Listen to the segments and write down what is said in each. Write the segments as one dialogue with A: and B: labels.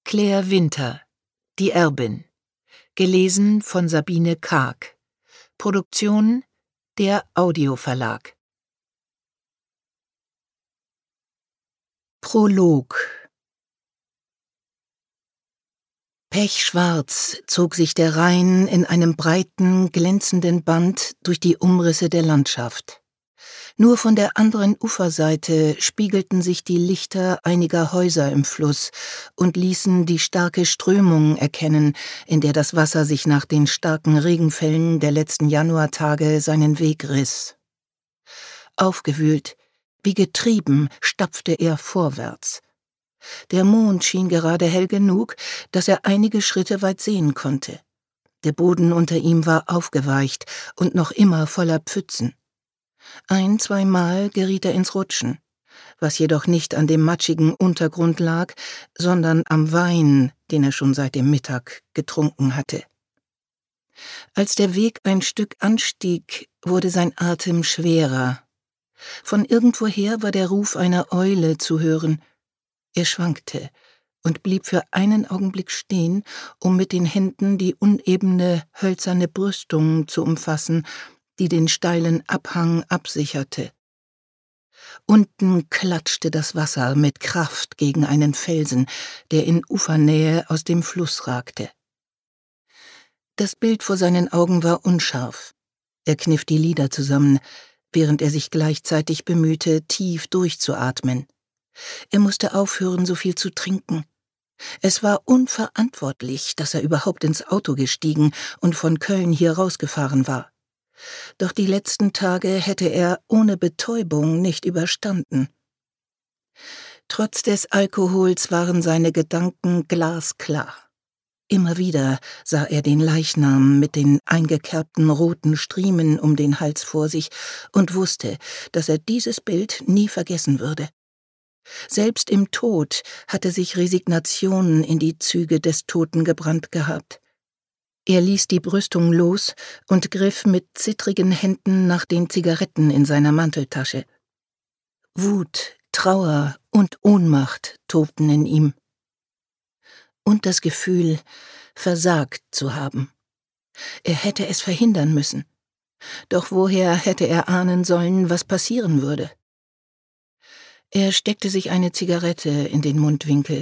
A: Claire Winter, Die Erbin. Gelesen von Sabine Karg. Produktion der Audioverlag. Prolog. Pechschwarz zog sich der Rhein in einem breiten, glänzenden Band durch die Umrisse der Landschaft. Nur von der anderen Uferseite spiegelten sich die Lichter einiger Häuser im Fluss und ließen die starke Strömung erkennen, in der das Wasser sich nach den starken Regenfällen der letzten Januartage seinen Weg riss. Aufgewühlt, wie getrieben, stapfte er vorwärts. Der Mond schien gerade hell genug, dass er einige Schritte weit sehen konnte. Der Boden unter ihm war aufgeweicht und noch immer voller Pfützen. Zweimal geriet er ins Rutschen, was jedoch nicht an dem matschigen Untergrund lag, sondern am Wein, den er schon seit dem Mittag getrunken hatte. Als der Weg ein Stück anstieg, wurde sein Atem schwerer. Von irgendwoher war der Ruf einer Eule zu hören. Er schwankte und blieb für einen Augenblick stehen, um mit den Händen die unebene, hölzerne Brüstung zu umfassen, die den steilen Abhang absicherte. Unten klatschte das Wasser mit Kraft gegen einen Felsen, der in Ufernähe aus dem Fluss ragte. Das Bild vor seinen Augen war unscharf. Er kniff die Lider zusammen, während er sich gleichzeitig bemühte, tief durchzuatmen. Er musste aufhören, so viel zu trinken. Es war unverantwortlich, dass er überhaupt ins Auto gestiegen und von Köln hier rausgefahren war. Doch die letzten Tage hätte er ohne Betäubung nicht überstanden. Trotz des Alkohols waren seine Gedanken glasklar. Immer wieder sah er den Leichnam mit den eingekerbten roten Striemen um den Hals vor sich und wusste, dass er dieses Bild nie vergessen würde. Selbst im Tod hatte sich Resignation in die Züge des Toten gebrannt gehabt. Er ließ die Brüstung los und griff mit zittrigen Händen nach den Zigaretten in seiner Manteltasche. Wut, Trauer und Ohnmacht tobten in ihm. Und das Gefühl, versagt zu haben. Er hätte es verhindern müssen. Doch woher hätte er ahnen sollen, was passieren würde? Er steckte sich eine Zigarette in den Mundwinkel.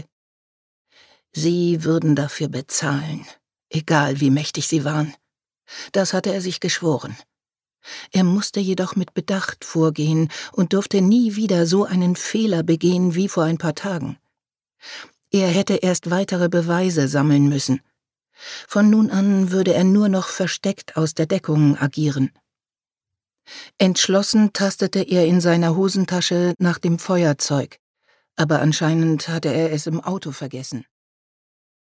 A: Sie würden dafür bezahlen, egal wie mächtig sie waren. Das hatte er sich geschworen. Er musste jedoch mit Bedacht vorgehen und durfte nie wieder so einen Fehler begehen wie vor ein paar Tagen. Er hätte erst weitere Beweise sammeln müssen. Von nun an würde er nur noch versteckt aus der Deckung agieren. Entschlossen tastete er in seiner Hosentasche nach dem Feuerzeug, aber anscheinend hatte er es im Auto vergessen.